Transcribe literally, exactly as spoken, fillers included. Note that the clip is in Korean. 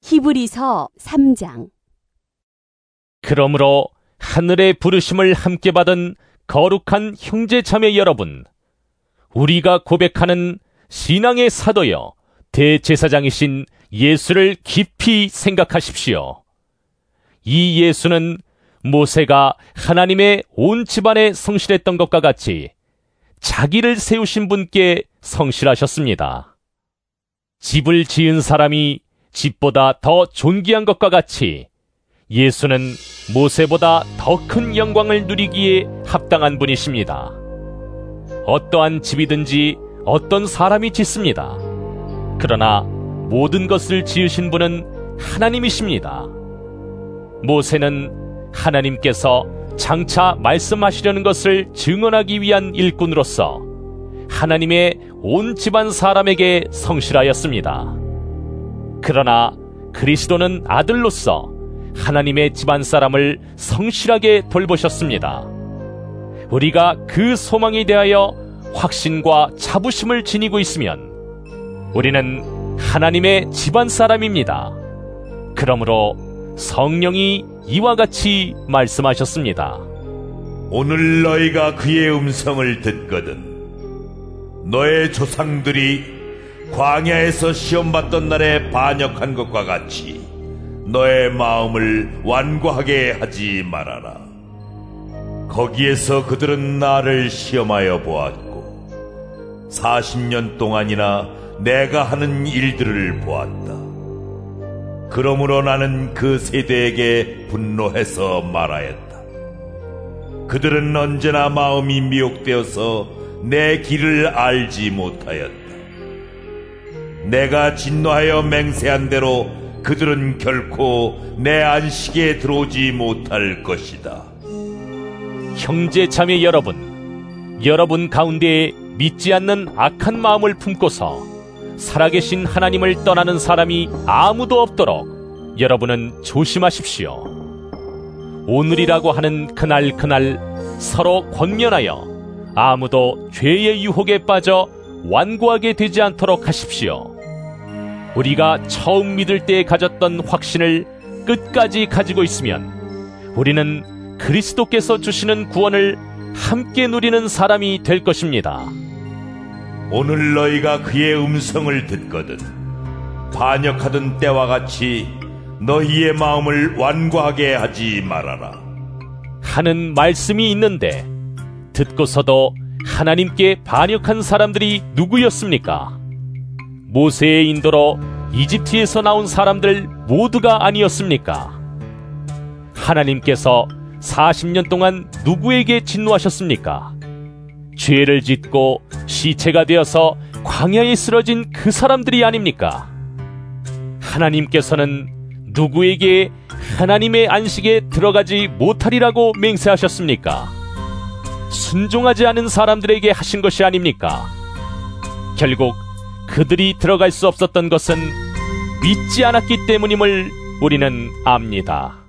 히브리서 삼 장. 그러므로 하늘의 부르심을 함께 받은 거룩한 형제 자매 여러분, 우리가 고백하는 신앙의 사도여 대제사장이신 예수를 깊이 생각하십시오. 이 예수는 모세가 하나님의 온 집안에 성실했던 것과 같이 자기를 세우신 분께 성실하셨습니다. 집을 지은 사람이 집보다 더 존귀한 것과 같이 예수는 모세보다 더 큰 영광을 누리기에 합당한 분이십니다. 어떠한 집이든지 어떤 사람이 짓습니다. 그러나 모든 것을 지으신 분은 하나님이십니다. 모세는 하나님께서 장차 말씀하시려는 것을 증언하기 위한 일꾼으로서 하나님의 온 집안 사람에게 성실하였습니다. 그러나 그리스도는 아들로서 하나님의 집안 사람을 성실하게 돌보셨습니다. 우리가 그 소망에 대하여 확신과 자부심을 지니고 있으면 우리는 하나님의 집안 사람입니다. 그러므로 성령이 이와 같이 말씀하셨습니다. 오늘 너희가 그의 음성을 듣거든 너의 조상들이 광야에서 시험받던 날에 반역한 것과 같이 너의 마음을 완고하게 하지 말아라. 거기에서 그들은 나를 시험하여 보았고 사십 년 동안이나 내가 하는 일들을 보았다. 그러므로 나는 그 세대에게 분노해서 말하였다. 그들은 언제나 마음이 미혹되어서 내 길을 알지 못하였다. 내가 진노하여 맹세한 대로 그들은 결코 내 안식에 들어오지 못할 것이다. 형제 자매 여러분, 여러분 가운데에 믿지 않는 악한 마음을 품고서 살아계신 하나님을 떠나는 사람이 아무도 없도록 여러분은 조심하십시오. 오늘이라고 하는 그날 그날 서로 권면하여 아무도 죄의 유혹에 빠져 완고하게 되지 않도록 하십시오. 우리가 처음 믿을 때 가졌던 확신을 끝까지 가지고 있으면 우리는 그리스도께서 주시는 구원을 함께 누리는 사람이 될 것입니다. 오늘 너희가 그의 음성을 듣거든 반역하던 때와 같이 너희의 마음을 완고하게 하지 말아라 하는 말씀이 있는데 듣고서도 하나님께 반역한 사람들이 누구였습니까? 모세의 인도로 이집트에서 나온 사람들 모두가 아니었습니까? 하나님께서 사십 년 동안 누구에게 진노하셨습니까? 죄를 짓고 시체가 되어서 광야에 쓰러진 그 사람들이 아닙니까? 하나님께서는 누구에게 하나님의 안식에 들어가지 못하리라고 맹세하셨습니까? 순종하지 않은 사람들에게 하신 것이 아닙니까? 결국 그들이 들어갈 수 없었던 것은 믿지 않았기 때문임을 우리는 압니다.